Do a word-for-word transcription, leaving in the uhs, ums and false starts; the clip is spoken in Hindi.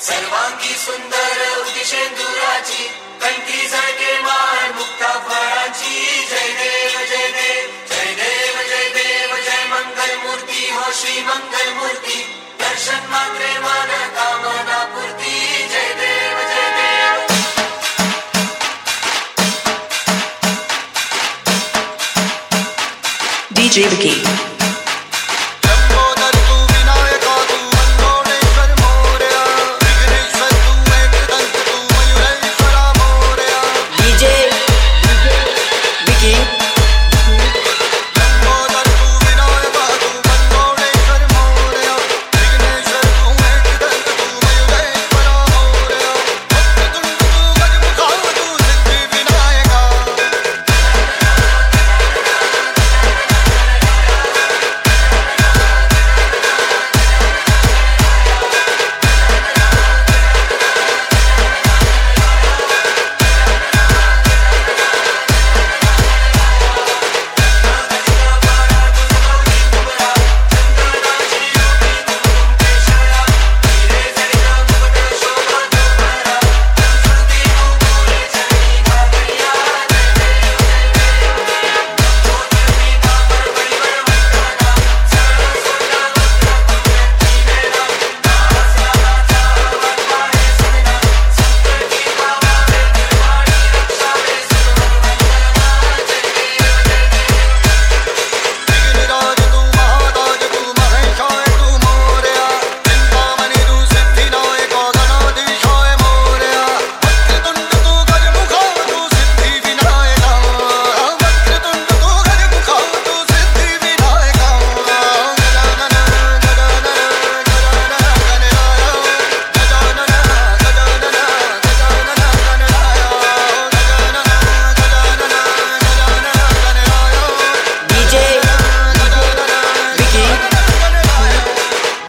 सर्वांगी सुंदर उदिशेंदुराची कंठी झळके माळ मुक्ता फळाची जय देव जय देव जय देव जय देव जय मंगल मूर्ती हो श्री मंगल मूर्ती दर्शन मात्रे मन कामना पूर्ती जय देव जय देव D J Vicky